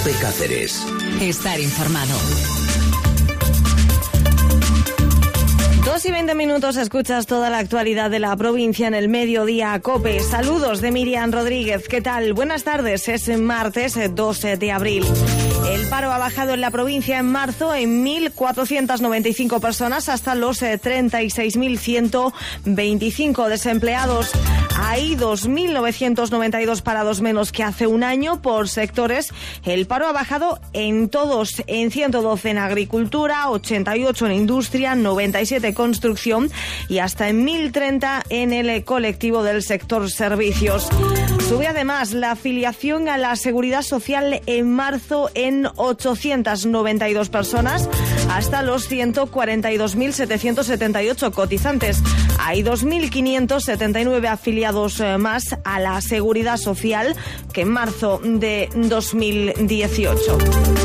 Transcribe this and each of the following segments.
COPE Cáceres. Estar informado. 2:20, escuchas toda la actualidad de la provincia en el Mediodía COPE. Saludos de Miriam Rodríguez. ¿Qué tal? Buenas tardes. Es martes 12 de abril. El paro ha bajado en la provincia en marzo en 1.495 personas hasta los 36.125 desempleados. Hay 2.992 parados menos que hace un año por sectores. El paro ha bajado en todos, en 112 en agricultura, 88 en industria, 97 en construcción y hasta en 1.030 en el colectivo del sector servicios. Sube además la afiliación a la Seguridad Social en marzo en 892 personas hasta los 142.778 cotizantes. Hay 2.579 afiliados más a la Seguridad Social que en marzo de 2018.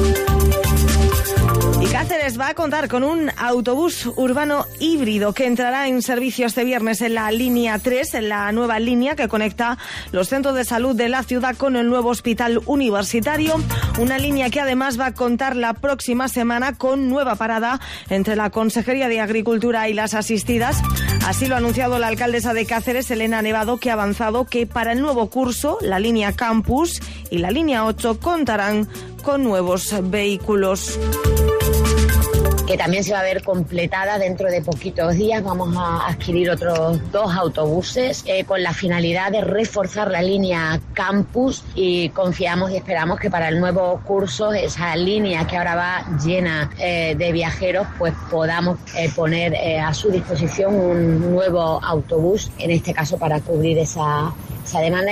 Y Cáceres va a contar con un autobús urbano híbrido que entrará en servicio este viernes en la línea 3, en la nueva línea que conecta los centros de salud de la ciudad con el nuevo hospital universitario. Una línea que además va a contar la próxima semana con nueva parada entre la Consejería de Agricultura y las asistidas. Así lo ha anunciado la alcaldesa de Cáceres, Elena Nevado, que ha avanzado que para el nuevo curso, la línea Campus y la línea 8 contarán con nuevos vehículos. Que también se va a ver completada dentro de poquitos días. Vamos a adquirir otros 2 autobuses con la finalidad de reforzar la línea Campus y confiamos y esperamos que para el nuevo curso esa línea que ahora va llena de viajeros pues podamos poner a su disposición un nuevo autobús, en este caso para cubrir esa demanda.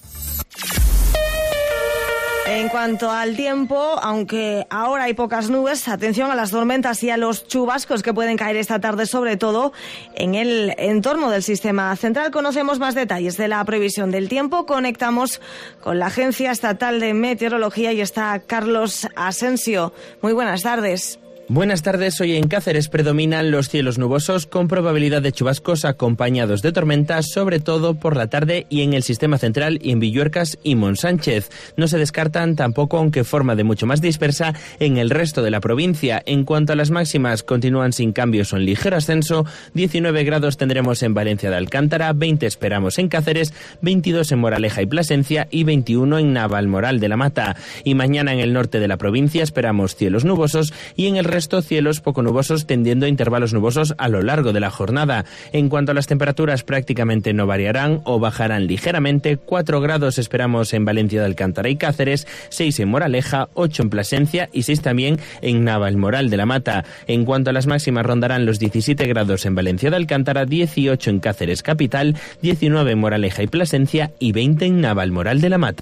En cuanto al tiempo, aunque ahora hay pocas nubes, atención a las tormentas y a los chubascos que pueden caer esta tarde, sobre todo en el entorno del sistema central. Conocemos más detalles de la previsión del tiempo. Conectamos con la Agencia Estatal de Meteorología y está Carlos Asensio. Muy buenas tardes. Buenas tardes. Hoy en Cáceres predominan los cielos nubosos con probabilidad de chubascos acompañados de tormentas, sobre todo por la tarde y en el sistema central y en Villuercas y Monsánchez. No se descartan tampoco, aunque forma de mucho más dispersa, en el resto de la provincia. En cuanto a las máximas, continúan sin cambios o en ligero ascenso. 19 grados tendremos en Valencia de Alcántara, 20 esperamos en Cáceres, 22 en Moraleja y Plasencia y 21 en Navalmoral de la Mata. Y mañana en el norte de la provincia esperamos cielos nubosos y en el resto cielos poco nubosos tendiendo a intervalos nubosos a lo largo de la jornada. En cuanto a las temperaturas, prácticamente no variarán o bajarán ligeramente. 4 grados esperamos en Valencia de Alcántara y Cáceres, 6 en Moraleja, 8 en Plasencia y 6 también en Navalmoral de la Mata. En cuanto a las máximas, rondarán los 17 grados en Valencia de Alcántara, 18 en Cáceres capital, 19 en Moraleja y Plasencia y 20 en Navalmoral de la Mata.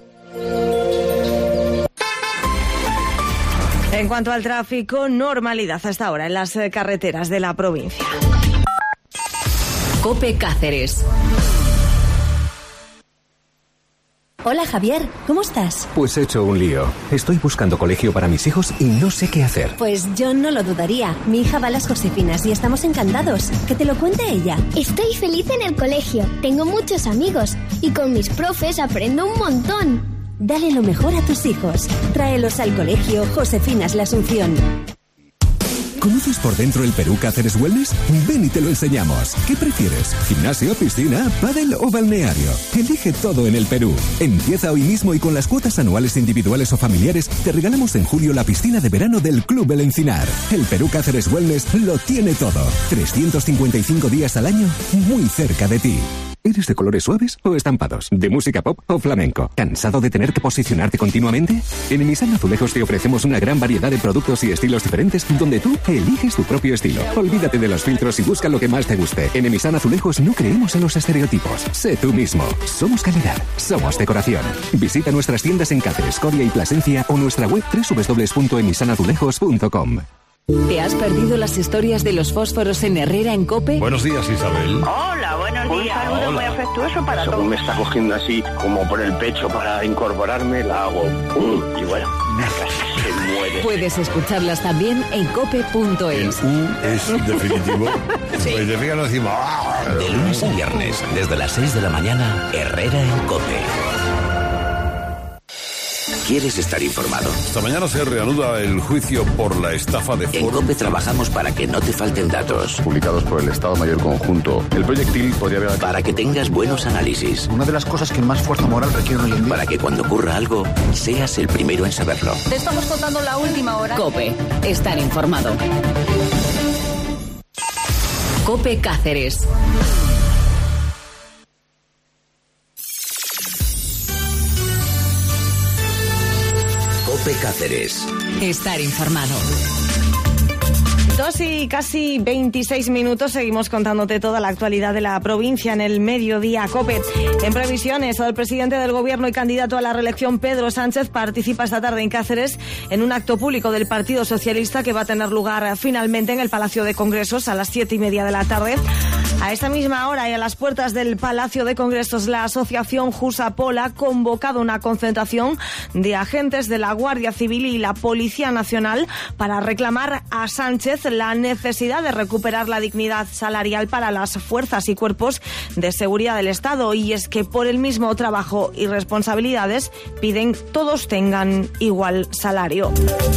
En cuanto al tráfico, normalidad hasta ahora en las carreteras de la provincia. COPE Cáceres. Hola Javier, ¿cómo estás? Pues he hecho un lío. Estoy buscando colegio para mis hijos y no sé qué hacer. Pues yo no lo dudaría. Mi hija va a las Josefinas y estamos encantados. Que te lo cuente ella. Estoy feliz en el colegio. Tengo muchos amigos y con mis profes aprendo un montón. Dale lo mejor a tus hijos. Tráelos al colegio Josefinas La Asunción. ¿Conoces por dentro el Perú Cáceres Wellness? Ven y te lo enseñamos. ¿Qué prefieres? ¿Gimnasio, piscina, pádel o balneario? Elige todo en el Perú. Empieza hoy mismo y con las cuotas anuales individuales o familiares te regalamos en julio la piscina de verano del Club El Encinar. El Perú Cáceres Wellness lo tiene todo. 355 días al año, muy cerca de ti. ¿Eres de colores suaves o estampados? ¿De música pop o flamenco? ¿Cansado de tener que posicionarte continuamente? En Emisana Azulejos te ofrecemos una gran variedad de productos y estilos diferentes donde tú eliges tu propio estilo. Olvídate de los filtros y busca lo que más te guste. En Emisana Azulejos no creemos en los estereotipos. Sé tú mismo. Somos calidad. Somos decoración. Visita nuestras tiendas en Cáceres, Coria y Plasencia o nuestra web www.emisanazulejos.com. ¿Te has perdido las historias de los fósforos en Herrera en COPE? Buenos días, Isabel. Hola, buenos días. Un saludo muy afectuoso para todos. Según me está cogiendo así, como por el pecho para incorporarme, la hago. Y bueno, casi se muere. Puedes escucharlas también en cope.es. El es definitivo. Sí. Pues de arriba no decimos... De lunes a viernes, desde las 6 de la mañana, Herrera en COPE. quieres estar informado. Esta mañana se reanuda el juicio por la estafa de Ford. En COPE trabajamos para que no te falten datos. Publicados por el Estado Mayor Conjunto. El proyectil podría haber... Para que tengas buenos análisis. Una de las cosas que más fuerza moral requiere hoy en día. Para que cuando ocurra algo, seas el primero en saberlo. Te estamos contando la última hora. COPE. Estar informado. COPE Cáceres. COPE Cáceres. Estar informado. 2 y casi 26 minutos, seguimos contándote toda la actualidad de la provincia en el Mediodía COPE. En previsiones, el presidente del Gobierno y candidato a la reelección, Pedro Sánchez, participa esta tarde en Cáceres en un acto público del Partido Socialista que va a tener lugar finalmente en el Palacio de Congresos a las 7:30 de la tarde. A esta misma hora y a las puertas del Palacio de Congresos, la asociación Jusapol ha convocado una concentración de agentes de la Guardia Civil y la Policía Nacional para reclamar a Sánchez la necesidad de recuperar la dignidad salarial para las fuerzas y cuerpos de seguridad del Estado. Y es que por el mismo trabajo y responsabilidades piden todos tengan igual salario.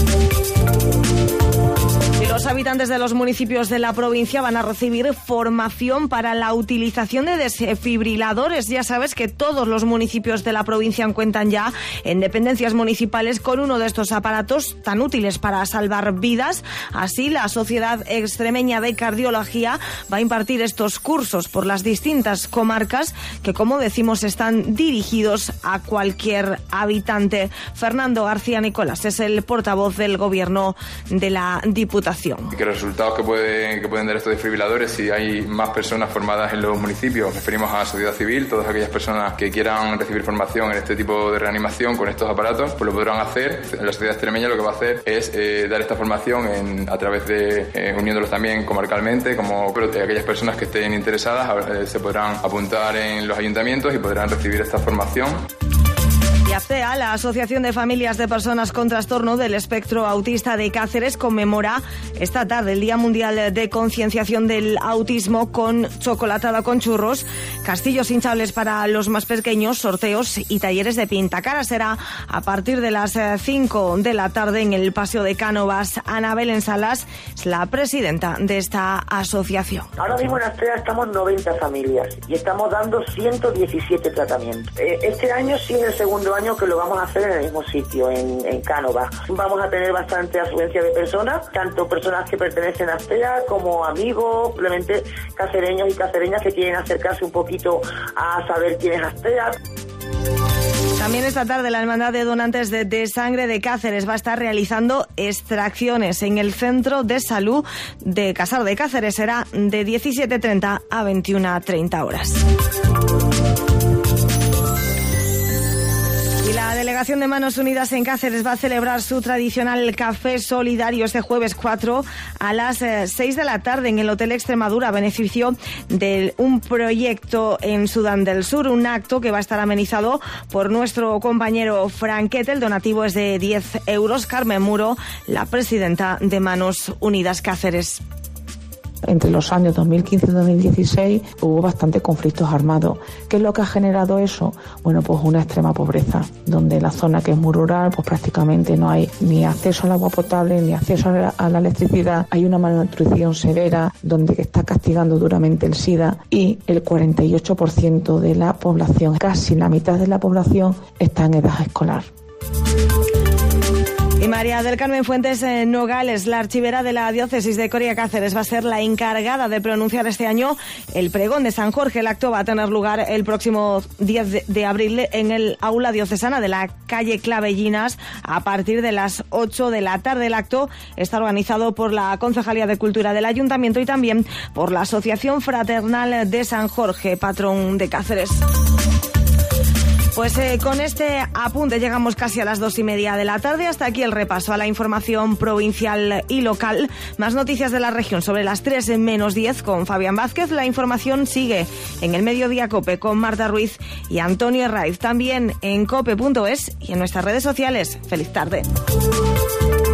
Los habitantes de los municipios de la provincia van a recibir formación para la utilización de desfibriladores. Ya sabes que todos los municipios de la provincia cuentan ya en dependencias municipales con uno de estos aparatos tan útiles para salvar vidas. Así, la Sociedad Extremeña de Cardiología va a impartir estos cursos por las distintas comarcas que, como decimos, están dirigidos a cualquier habitante. Fernando García Nicolás es el portavoz del Gobierno de la Diputación. Que los resultados que pueden dar estos desfibriladores, si hay más personas formadas en los municipios, referimos a la sociedad civil, todas aquellas personas que quieran recibir formación en este tipo de reanimación con estos aparatos, pues lo podrán hacer. La sociedad extremeña lo que va a hacer es dar esta formación a través de uniéndolos también comarcalmente, como aquellas personas que estén interesadas se podrán apuntar en los ayuntamientos y podrán recibir esta formación. Y AFEA, la Asociación de Familias de Personas con Trastorno del Espectro Autista de Cáceres, conmemora esta tarde el Día Mundial de Concienciación del Autismo con chocolatada con churros, castillos hinchables para los más pequeños, sorteos y talleres de pintacara. Será a partir de las 5 de la tarde en el Paseo de Cánovas. Ana Belén Salas es la presidenta de esta asociación. Ahora mismo en AFEA estamos 90 familias y estamos dando 117 tratamientos. Este año sí es el segundo año que lo vamos a hacer en el mismo sitio, en Cánovas. Vamos a tener bastante afluencia de personas, tanto personas que pertenecen a AFEA como amigos, simplemente cacereños y cacereñas que quieren acercarse un poquito a saber quién es AFEA. También esta tarde la Hermandad de Donantes de Sangre de Cáceres va a estar realizando extracciones en el Centro de Salud de Casar de Cáceres. Será de 17:30 a 21:30 horas. Y la delegación de Manos Unidas en Cáceres va a celebrar su tradicional café solidario este jueves 4 a las 6 de la tarde en el Hotel Extremadura, a beneficio de un proyecto en Sudán del Sur, un acto que va a estar amenizado por nuestro compañero Franquete. El donativo es de 10 euros. Carmen Muro, la presidenta de Manos Unidas Cáceres. Entre los años 2015 y 2016 hubo bastantes conflictos armados. ¿Qué es lo que ha generado eso? Bueno, pues una extrema pobreza, donde la zona que es muy rural, pues prácticamente no hay ni acceso al agua potable, ni acceso a la electricidad. Hay una malnutrición severa, donde está castigando duramente el SIDA, y el 48% de la población, casi la mitad de la población, está en edad escolar. Y María del Carmen Fuentes Nogales, la archivera de la diócesis de Coria Cáceres, va a ser la encargada de pronunciar este año el pregón de San Jorge. El acto va a tener lugar el próximo 10 de abril en el aula diocesana de la calle Clavellinas a partir de las 8 de la tarde. El acto está organizado por la Concejalía de Cultura del Ayuntamiento y también por la Asociación Fraternal de San Jorge, patrón de Cáceres. Pues con este apunte llegamos casi a las 2:30 de la tarde. Hasta aquí el repaso a la información provincial y local. Más noticias de la región sobre las 3:10 con Fabián Vázquez. La información sigue en el Mediodía COPE con Marta Ruiz y Antonio Herraiz. También en cope.es y en nuestras redes sociales. ¡Feliz tarde!